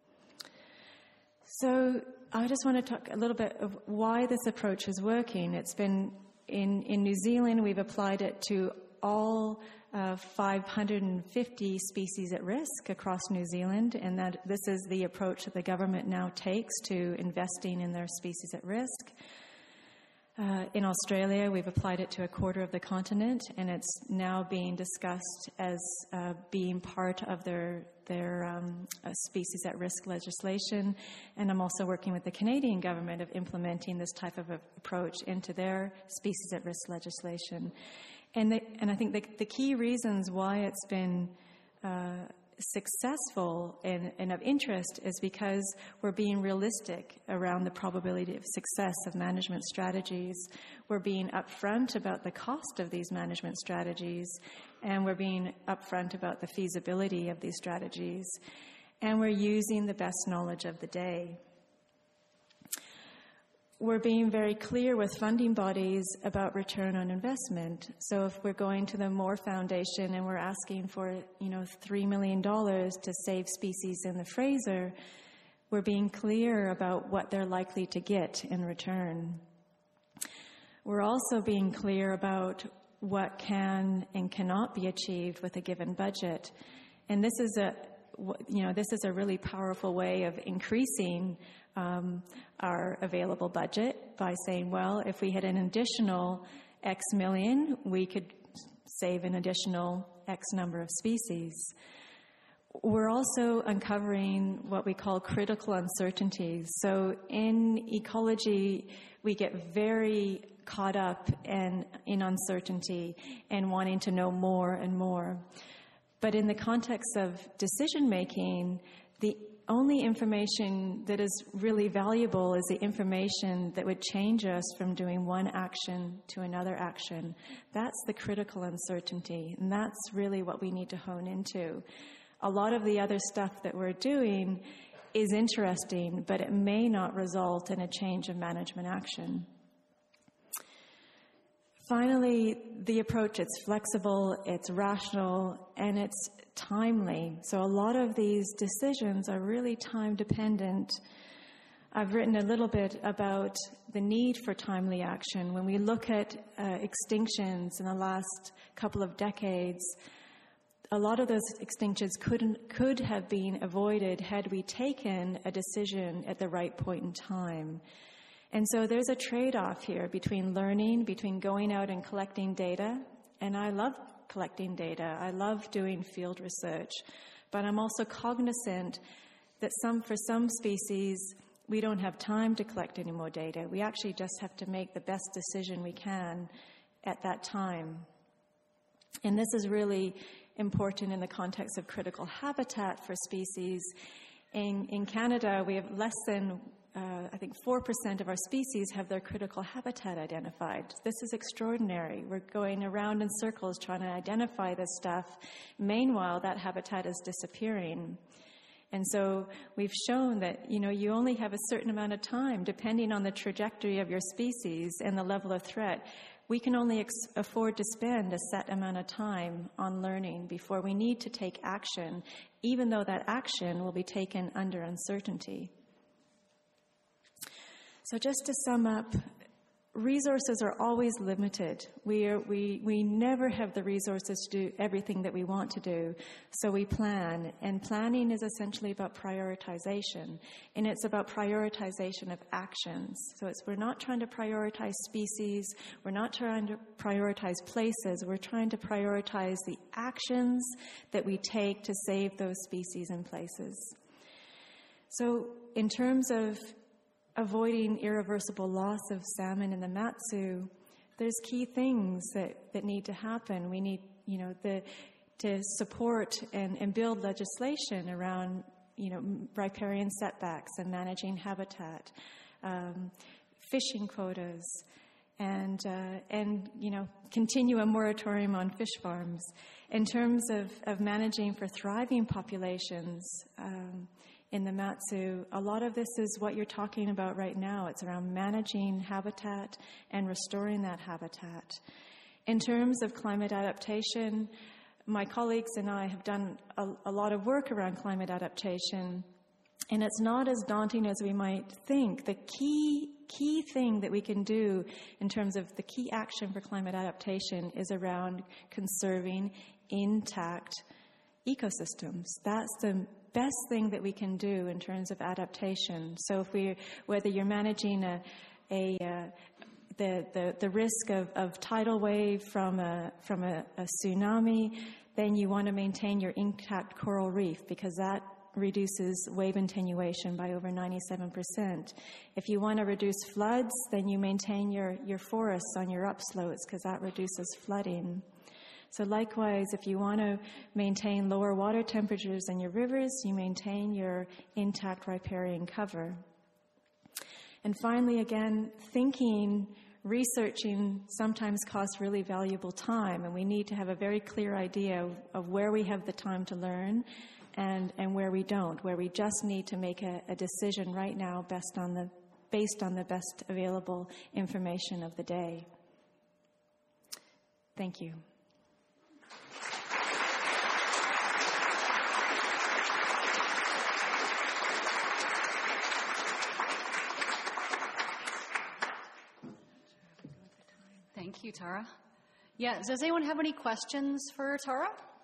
So I just want to talk a little bit of why this approach is working. It's been in, in New Zealand, we've applied it to all uh, five hundred fifty species at risk across New Zealand, and that this is the approach that the government now takes to investing in their species at risk. Uh, in Australia, we've applied it to a quarter of the continent, and it's now being discussed as uh, being part of their their um, uh, species at risk legislation. And I'm also working with the Canadian government of implementing this type of a approach into their species at risk legislation. And the, and I think the, the key reasons why it's been uh, successful and, and of interest is because we're being realistic around the probability of success of management strategies. We're being upfront about the cost of these management strategies, and we're being upfront about the feasibility of these strategies, and we're using the best knowledge of the day. We're being very clear with funding bodies about return on investment. So if we're going to the Moore Foundation and we're asking for, you know, three million dollars to save species in the Fraser, we're being clear about what they're likely to get in return. We're also being clear about what can and cannot be achieved with a given budget. And this is a, you know, this is a really powerful way of increasing um, our available budget by saying, well, if we had an additional X million, we could save an additional X number of species. We're also uncovering what we call critical uncertainties. So in ecology, we get very caught up in, in uncertainty and wanting to know more and more. But in the context of decision-making, the only information that is really valuable is the information that would change us from doing one action to another action. That's the critical uncertainty, and that's really what we need to hone into. A lot of the other stuff that we're doing is interesting, but it may not result in a change of management action. Finally, the approach, it's flexible, it's rational, and it's timely. So a lot of these decisions are really time dependent. I've written a little bit about the need for timely action. When we look at uh, extinctions in the last couple of decades, a lot of those extinctions couldn't, could have been avoided had we taken a decision at the right point in time. And so there's a trade-off here between learning, between going out and collecting data, and I love collecting data. I love doing field research, but I'm also cognizant that some, for some species, we don't have time to collect any more data. We actually just have to make the best decision we can at that time. And this is really important in the context of critical habitat for species. In, in Canada, we have less than Uh, I think four percent of our species have their critical habitat identified. This is extraordinary. We're going around in circles trying to identify this stuff. Meanwhile, that habitat is disappearing. And so we've shown that, you know, you only have a certain amount of time, depending on the trajectory of your species and the level of threat. We can only ex- afford to spend a set amount of time on learning before we need to take action, even though that action will be taken under uncertainty. So just to sum up, resources are always limited. We, are, we, we never have the resources to do everything that we want to do, so we plan. And planning is essentially about prioritization, and it's about prioritization of actions. So it's, we're not trying to prioritize species, we're not trying to prioritize places, we're trying to prioritize the actions that we take to save those species and places. So in terms of avoiding irreversible loss of salmon in the Mat-Su, there's key things that, that need to happen. We need, you know, the, to support and, and build legislation around, you know, riparian setbacks and managing habitat, um, fishing quotas, and, uh, and, you know, continue a moratorium on fish farms. In terms of, of managing for thriving populations, um, in the Mat-Su, a lot of this is what you're talking about right now. It's around managing habitat and restoring that habitat. In terms of climate adaptation, my colleagues and I have done a, a lot of work around climate adaptation, and it's not as daunting as we might think. The key key thing that we can do in terms of the key action for climate adaptation is around conserving intact ecosystems. That's the best thing that we can do in terms of adaptation. So if we, whether you're managing a, a uh, the, the the risk of, of tidal wave from a from a, a tsunami, then you want to maintain your intact coral reef, because that reduces wave attenuation by over ninety-seven percent. If you want to reduce floods, then you maintain your, your forests on your upslopes, because that reduces flooding. So likewise, if you want to maintain lower water temperatures in your rivers, you maintain your intact riparian cover. And finally, again, thinking, researching sometimes costs really valuable time, and we need to have a very clear idea of, of where we have the time to learn and, and where we don't, where we just need to make a, a decision right now based on the, based on the best available information of the day. Thank you. Thank you, Tara. Yeah, does anyone have any questions for Tara?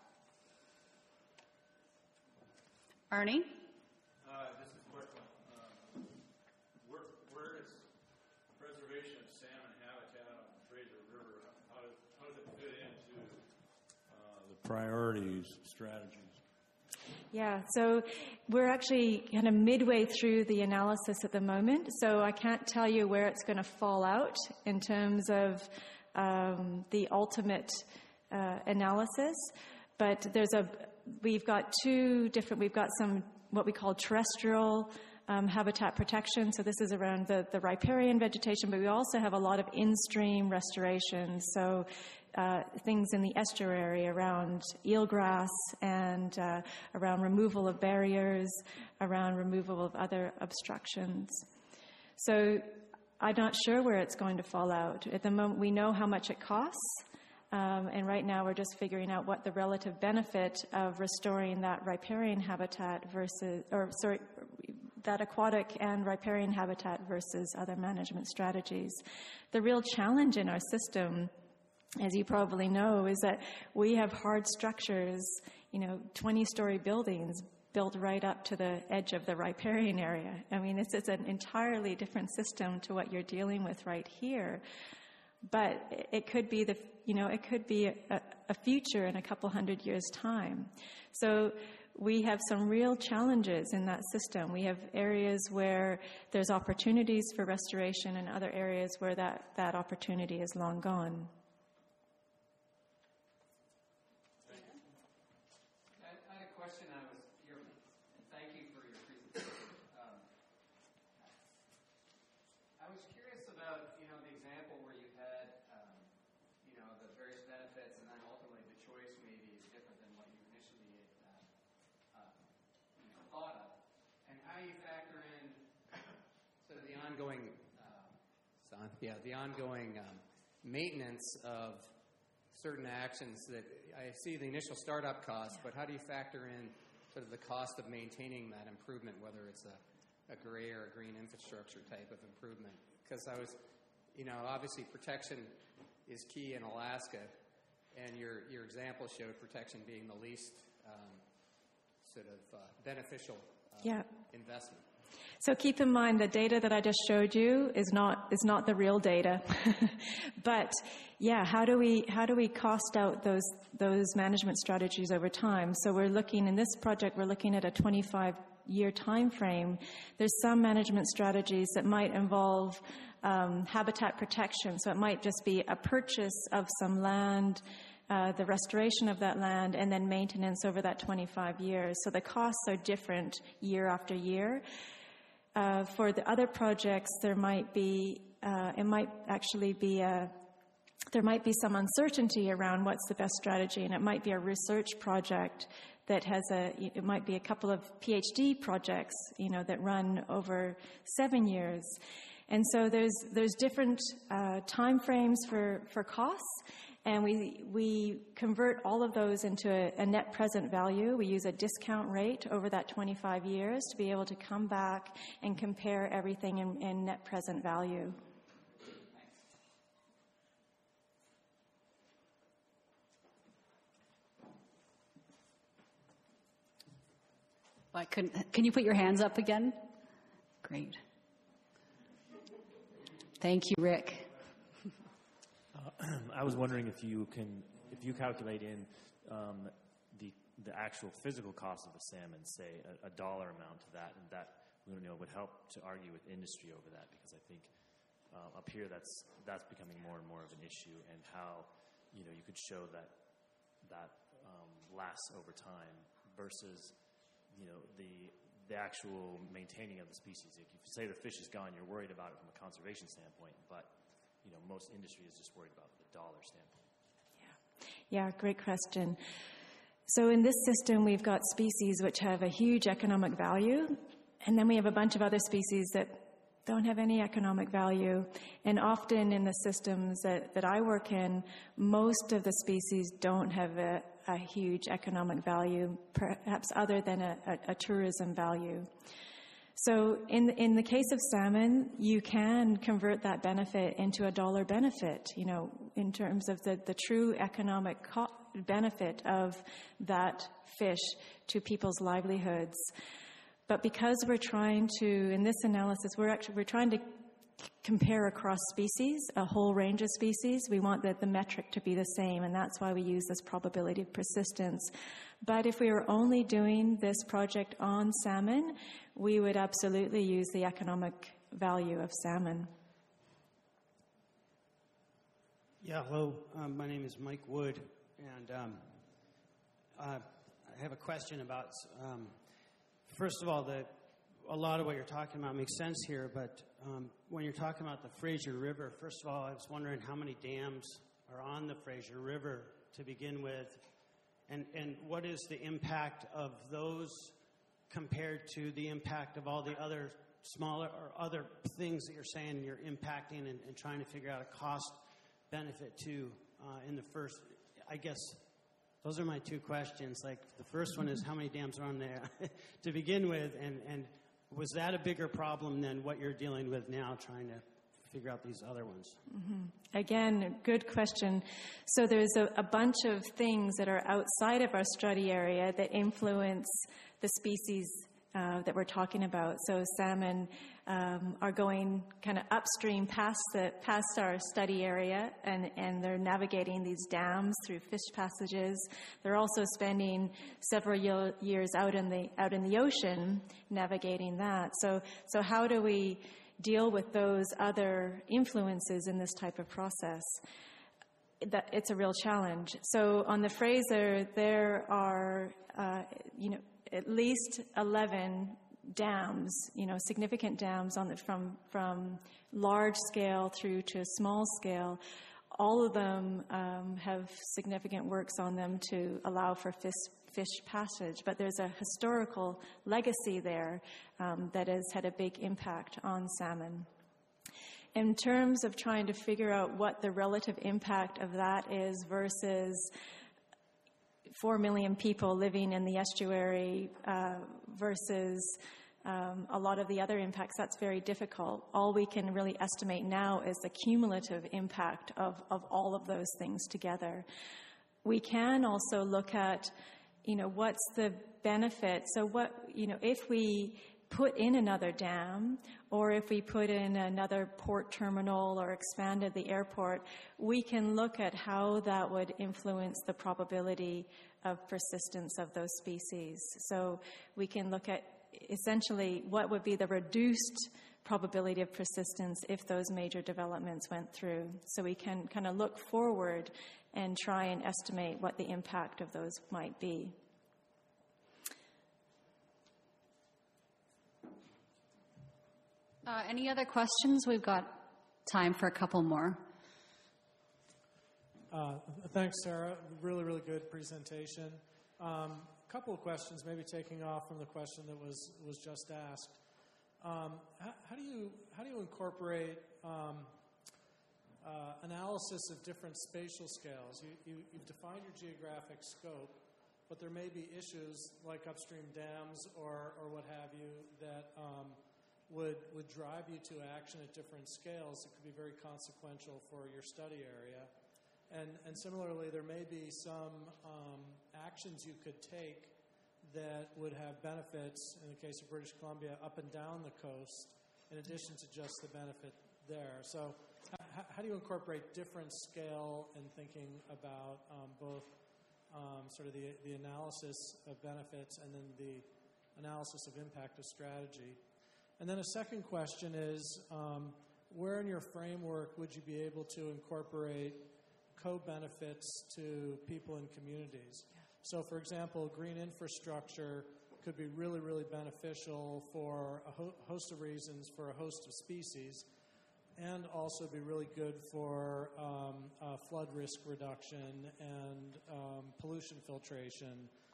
Arnie? Uh, this is a quick one. Um, where, where is preservation of salmon habitat on the Fraser River? How does, how does it fit into uh, the priorities, strategies? Yeah, so we're actually kind of midway through the analysis at the moment, so I can't tell you where it's going to fall out in terms of um, the ultimate uh, analysis. But there's a, we've got two different, we've got some what we call terrestrial um, habitat protection. So this is around the, the riparian vegetation, but we also have a lot of in-stream restoration. So uh, things in the estuary around eelgrass and uh, around removal of barriers, around removal of other obstructions. So I'm not sure where it's going to fall out. At the moment, we know how much it costs. Um, and right now we're just figuring out what the relative benefit of restoring that riparian habitat versus, or sorry, that aquatic and riparian habitat versus other management strategies. The real challenge in our system, as you probably know, is that we have hard structures, you know, twenty-story buildings built right up to the edge of the riparian area. I mean, it's, it's an entirely different system to what you're dealing with right here. But it could be the, you know, it could be a, a future in a couple hundred years' time. So we have some real challenges in that system. We have areas where there's opportunities for restoration and other areas where that, that opportunity is long gone. I had a question. I was, your, thank you for your presentation. Um, I was curious about, you know, the example where you had, um, you know, the various benefits, and then ultimately the choice maybe is different than what you initially uh, uh, you know, thought of, and how you factor in sort of the ongoing, uh, son, yeah, the ongoing um, maintenance of certain actions that I see the initial startup cost, but how do you factor in sort of the cost of maintaining that improvement, whether it's a, a gray or a green infrastructure type of improvement? Because I was, you know, obviously protection is key in Alaska, and your, your example showed protection being the least um, sort of uh, beneficial uh, Yeah. investment. So keep in mind the data that I just showed you is not is not the real data. But yeah, how do we how do we cost out those those management strategies over time? So we're looking in this project, we're looking at a twenty-five year time frame. There's some management strategies that might involve um, habitat protection. So it might just be a purchase of some land, uh, the restoration of that land, and then maintenance over that twenty-five years. So the costs are different year after year. Uh, for the other projects, there might be, uh, it might actually be a, there might be some uncertainty around what's the best strategy, and it might be a research project that has a, it might be a couple of PhD projects, you know, that run over seven years. And so there's, there's different uh, time frames for, for costs. And we we convert all of those into a, a net present value. We use a discount rate over that twenty-five years to be able to come back and compare everything in, in net present value. I couldn't, can you put your hands up again? Great. Thank you, Rick. I was wondering if you can, if you calculate in um, the the actual physical cost of a salmon, say a, a dollar amount to that, and that you know would help to argue with industry over that, because I think uh, up here that's that's becoming more and more of an issue, and how you know you could show that that um, lasts over time versus you know the the actual maintaining of the species. If you say the fish is gone, you're worried about it from a conservation standpoint, but you know, most industry is just worried about the dollar standpoint. Yeah. Yeah, great question. So in this system, we've got species which have a huge economic value, and then we have a bunch of other species that don't have any economic value. And often in the systems that, that I work in, most of the species don't have a, a huge economic value, perhaps other than a, a, a tourism value. So in, in the case of salmon, you can convert that benefit into a dollar benefit, you know, in terms of the, the true economic co- benefit of that fish to people's livelihoods. But because we're trying to, in this analysis, we're actually, we're trying to compare across species, a whole range of species. We want the, the metric to be the same, and that's why we use this probability of persistence. But if we were only doing this project on salmon, we would absolutely use the economic value of salmon. Yeah, hello. Um, my name is Mike Wood, and um, Uh, I have a question about, um, first of all, the, a lot of what you're talking about makes sense here, but um, when you're talking about the Fraser River, first of all, I was wondering how many dams are on the Fraser River to begin with, and, and what is the impact of those compared to the impact of all the other smaller or other things that you're saying you're impacting and, and trying to figure out a cost benefit to uh, in the first, I guess, those are my two questions. Like the first one is how many dams are on there to begin with, and, and was that a bigger problem than what you're dealing with now, trying to figure out these other ones? Mm-hmm. Again, good question. So there's a, a bunch of things that are outside of our study area that influence the species uh, that we're talking about. So salmon um, are going kind of upstream past the past our study area, and, and they're navigating these dams through fish passages. They're also spending several yo- years out in the out in the ocean navigating that. So so how do we deal with those other influences in this type of process? That it's a real challenge. So on the Fraser, there are uh, you know at least eleven dams, you know, significant dams on the, from from large scale through to small scale. All of them um, have significant works on them to allow for fish, fish passage, but there's a historical legacy there um, that has had a big impact on salmon. In terms of trying to figure out what the relative impact of that is versus four million people living in the estuary uh, versus um, a lot of the other impacts, that's very difficult. All we can really estimate now is the cumulative impact of, of all of those things together. We can also look at, you know, what's the benefit. So what, you know, if we put in another dam, or if we put in another port terminal or expanded the airport, we can look at how that would influence the probability of persistence of those species. So we can look at essentially what would be the reduced probability of persistence if those major developments went through. So we can kind of look forward and try and estimate what the impact of those might be. Uh, any other questions? We've got time for a couple more. Uh, thanks, Sarah. Really, really good presentation. A um, couple of questions, maybe taking off from the question that was was just asked. Um, how, how do you how do you incorporate um, uh, analysis of different spatial scales? You, you, you've defined your geographic scope, but there may be issues like upstream dams or or what have you that um, would would drive you to action at different scales. It could be very consequential for your study area. And, and similarly, there may be some um, actions you could take that would have benefits, in the case of British Columbia, up and down the coast, in addition to just the benefit there. So h- how do you incorporate different scale in thinking about um, both um, sort of the, the analysis of benefits and then the analysis of impact of strategy? And then a second question is, um, where in your framework would you be able to incorporate co-benefits to people and communities? Yeah. So, for example, green infrastructure could be really, really beneficial for a ho- host of reasons for a host of species, and also be really good for um, uh, flood risk reduction and um, pollution filtration.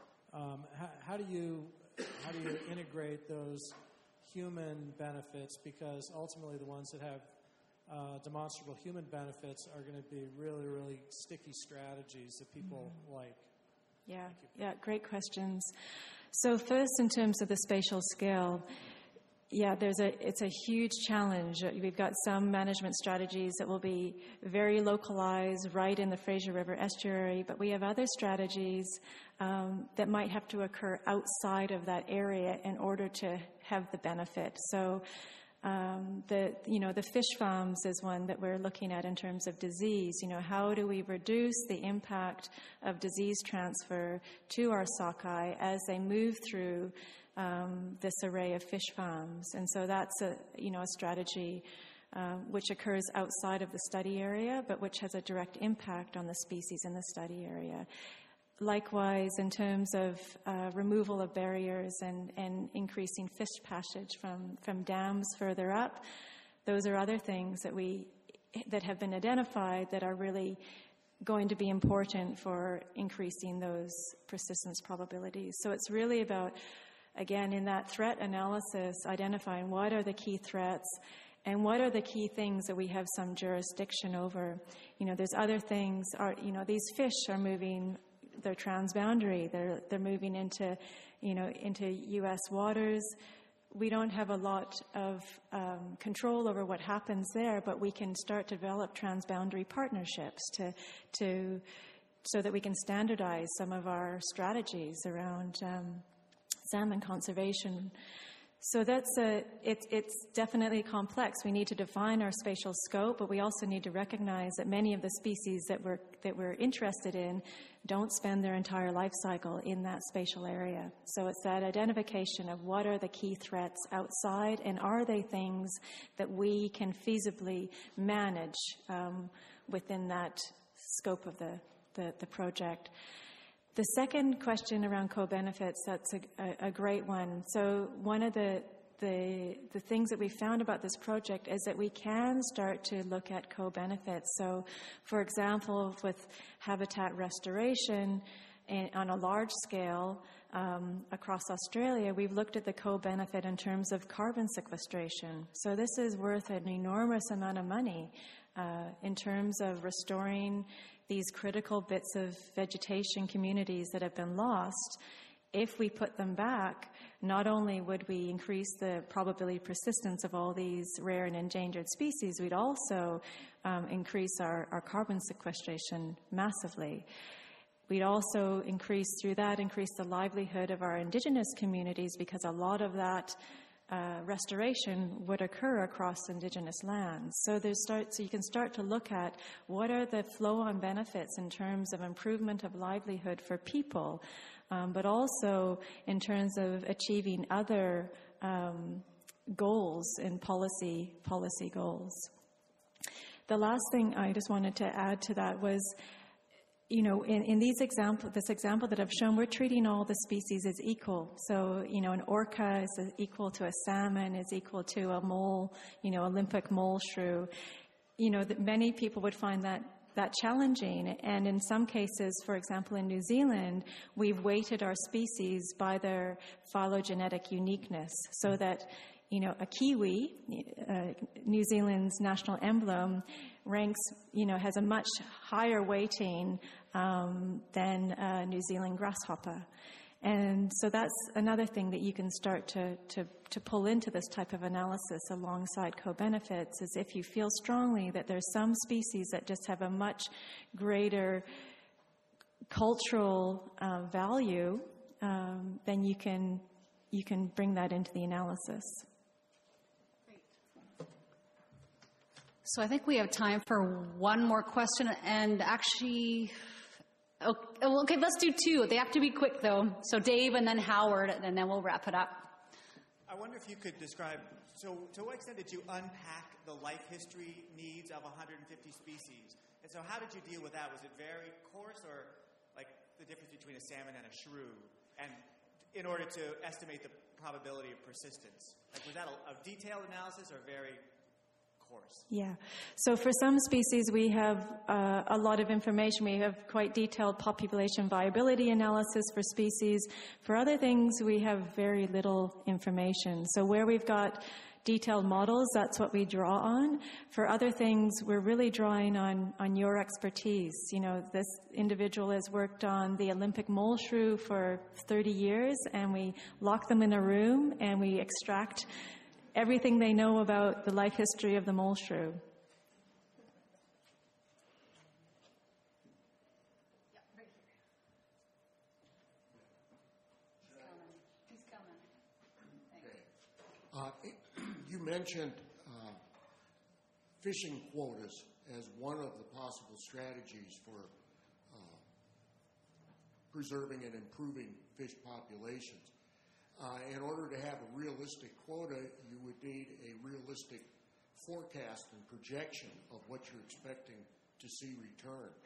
Um, how, how do you how do you integrate those human benefits? Because ultimately, the ones that have Uh, demonstrable human benefits are going to be really, really sticky strategies that people mm-hmm. like. Yeah, yeah, great questions. So first, in terms of the spatial scale, yeah, there's a it's a huge challenge. We've got some management strategies that will be very localized right in the Fraser River estuary, but we have other strategies um, that might have to occur outside of that area in order to have the benefit. So Um, the you know the fish farms is one that we're looking at in terms of disease. You know, how do we reduce the impact of disease transfer to our sockeye as they move through um, this array of fish farms? And so that's a you know a strategy uh, which occurs outside of the study area, but which has a direct impact on the species in the study area. likewise, in terms of uh, removal of barriers and, and increasing fish passage from, from dams further up, those are other things that we that have been identified that are really going to be important for increasing those persistence probabilities. So it's really about, again, in that threat analysis, identifying what are the key threats and what are the key things that we have some jurisdiction over. You know, there's other things, are, you know, these fish are moving, they're transboundary, they're, they're moving into, you know, into U S waters. We don't have a lot of um, control over what happens there, but we can start to develop transboundary partnerships to, to, so that we can standardize some of our strategies around um, salmon conservation. So that's a, it, it's definitely complex. We need to define our spatial scope, but we also need to recognize that many of the species that we're, that we're interested in don't spend their entire life cycle in that spatial area. So it's that identification of what are the key threats outside, and are they things that we can feasibly manage um, within that scope of the, the, the project. The second question around co-benefits, that's a, a, a great one. So one of the, the the things that we found about this project is that we can start to look at co-benefits. So, for example, with habitat restoration and on a large scale um, across Australia, we've looked at the co-benefit in terms of carbon sequestration. So this is worth an enormous amount of money uh, in terms of restoring these critical bits of vegetation communities that have been lost. If we put them back, not only would we increase the probability of persistence of all these rare and endangered species, we'd also um, increase our, our carbon sequestration massively. We'd also increase, through that, increase the livelihood of our indigenous communities, because a lot of that Uh, restoration would occur across indigenous lands. So there's start, so you can start to look at what are the flow-on benefits in terms of improvement of livelihood for people, um, but also in terms of achieving other um, goals and policy policy goals. The last thing I just wanted to add to that was, you know, in, in these example, this example that I've shown, we're treating all the species as equal. So, you know, an orca is equal to a salmon, is equal to a mole, you know, Olympic mole shrew. You know, that many people would find that that challenging. And in some cases, for example, in New Zealand, we've weighted our species by their phylogenetic uniqueness, so that, you know, a kiwi, uh, New Zealand's national emblem, ranks, you know, has a much higher weighting um, than a New Zealand grasshopper. And so that's another thing that you can start to, to, to pull into this type of analysis alongside co-benefits, is if you feel strongly that there's some species that just have a much greater cultural uh, value, um, then you can, you can bring that into the analysis. So I think we have time for one more question, and actually, okay, let's do two. They have to be quick, though. So Dave and then Howard, and then we'll wrap it up. I wonder if you could describe, so to what extent did you unpack the life history needs of one hundred fifty species? And so how did you deal with that? Was it very coarse, or like the difference between a salmon and a shrew, and in order to estimate the probability of persistence? Like, was that a, a detailed analysis or very... Yeah. So for some species, we have uh, a lot of information. We have quite detailed population viability analysis for species. For other things, we have very little information. So where we've got detailed models, that's what we draw on. For other things, we're really drawing on, on your expertise. You know, this individual has worked on the Olympic mole shrew for thirty years, and we lock them in a room and we extract everything they know about the life history of the mole shrew. Uh, you mentioned uh, fishing quotas as one of the possible strategies for uh, preserving and improving fish populations. Uh, in order to have a realistic quota, you would need a realistic forecast and projection of what you're expecting to see return.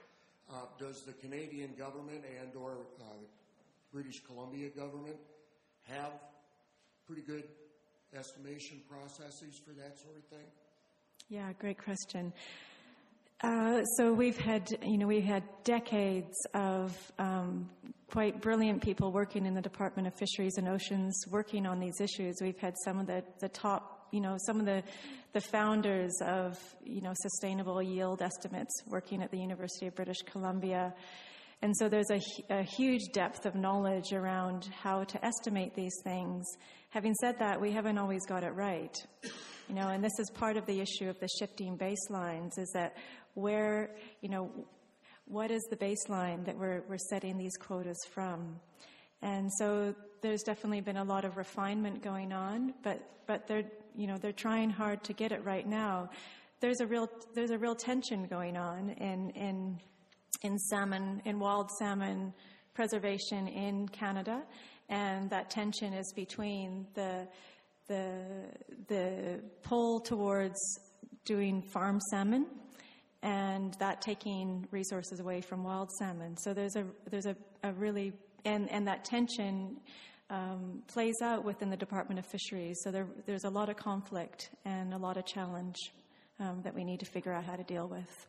Uh, does the Canadian government and or uh, the British Columbia government have pretty good estimation processes for that sort of thing? Yeah, great question. Uh, so we've had, you know, we've had decades of um, quite brilliant people working in the Department of Fisheries and Oceans working on these issues. We've had some of the, the top, you know, some of the, the founders of, you know, sustainable yield estimates working at the University of British Columbia. And so there's a, a huge depth of knowledge around how to estimate these things. Having said that, we haven't always got it right. You know, and this is part of the issue of the shifting baselines, is that where, you know, what is the baseline that we're, we're setting these quotas from? And so there's definitely been a lot of refinement going on, but, but they're, you know, they're trying hard to get it right now. There's a real, there's a real tension going on in, in, in salmon, in wild salmon preservation in Canada, and that tension is between the, the, the pull towards doing farm salmon and that taking resources away from wild salmon. So there's a there's a, a really and, and that tension um, plays out within the Department of Fisheries. So there there's a lot of conflict and a lot of challenge um, that we need to figure out how to deal with.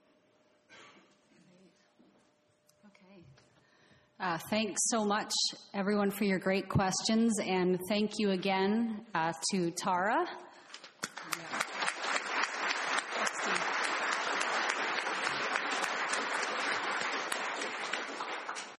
Okay. Uh, thanks so much, everyone, for your great questions, and thank you again uh, to Tara